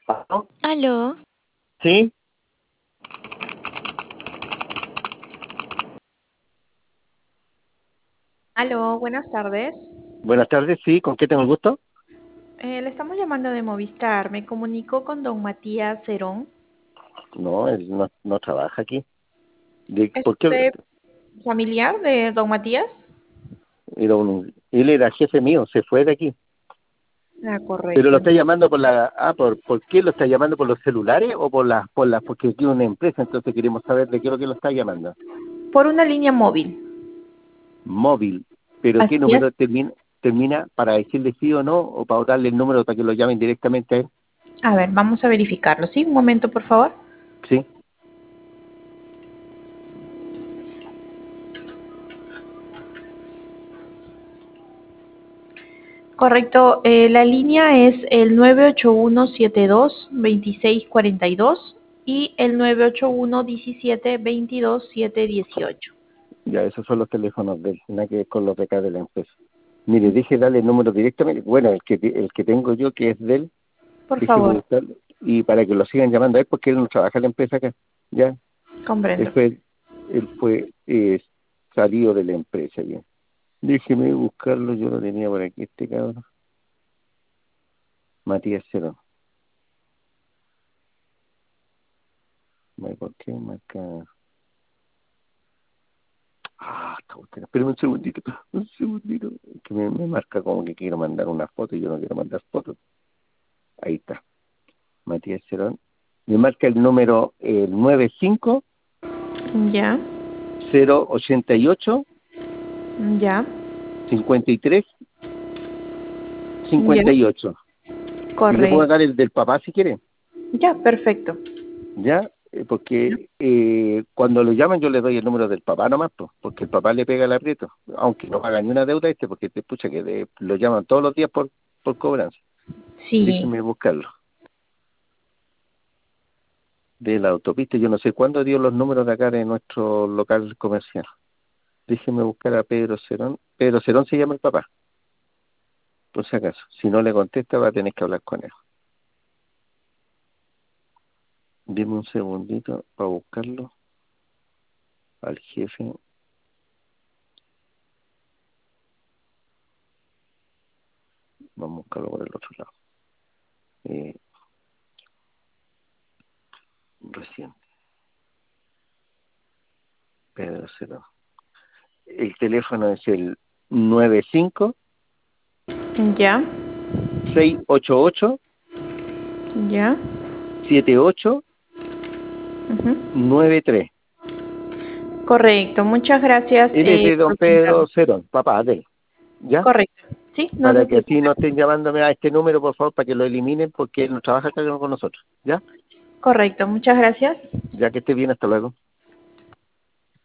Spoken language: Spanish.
¿Aló? Aló, Sí, Aló, buenas tardes. buenas tardes, sí, ¿con qué tengo el gusto? Le estamos llamando de Movistar. Me comunicó con don Matías Cerón. No, él no trabaja aquí. ¿Es ¿Por qué? usted familiar de don Matías? Él era jefe mío, se fue de aquí. Ah, Pero correcto. lo está llamando ¿por qué lo está llamando? ¿Por los celulares o porque aquí es una empresa? Entonces queremos saber de qué es lo que lo está llamando. Por una línea móvil. Móvil, pero ¿qué Así es. número termina para decirle sí o no? ¿O para darle el número para que lo llamen directamente a él? A ver, vamos a verificarlo. ¿Sí? Un momento, por favor. Sí, Correcto. La línea es el 981722642 y el 981172218. ya esos son los teléfonos de él, nada que ver con los de acá de la empresa. Mire, dije darle el número directamente. Bueno, el que tengo yo, que es de él, Por déjeme favor. buscarlo. Y para que lo sigan llamando a él, porque él no trabaja en la empresa acá. Ya, él Comprendo. fue, él fue salido de la empresa ya. Déjeme buscarlo, yo lo tenía por aquí, este cabrón. Matías Cero. ¿Por qué marca? Está buscando. Espérame un segundito, que me marca como que quiero mandar una foto y yo no quiero mandar fotos. Ahí está, Matías Cerón. Me marca el número 95 Ya, 088 ya, 53 ya. 58. Y le puedo Correcto. dar el del papá si quiere, Ya, perfecto. ¿ya? Porque cuando lo llaman yo le doy el número del papá nomás, pues, porque el papá le pega el aprieto, aunque no paga ni una deuda porque te pucha que lo llaman todos los días por cobranza. Sí. Déjenme buscarlo. De la autopista, yo no sé cuándo dio los números de acá de nuestro local comercial. Déjenme buscar a Pedro Cerón. Pedro Cerón se llama el papá, por si acaso. Si no le contesta va a tener que hablar con él. Dime un segundito para buscarlo al jefe. Vamos a buscarlo por el otro lado. Eh, Reciente, Pedro Cerón. El teléfono es el 95 Ya, 688 ya. 7893. Correcto, muchas gracias Él es de don por brindarnos. Pedro Cerón, papá de él. ¿Ya? Correcto, sí, no Para se que así no preocupe. estén llamándome a este número, por favor, para que lo eliminen, porque él no trabaja acá con nosotros. ¿Ya? Correcto, muchas gracias. Ya que esté bien, hasta luego.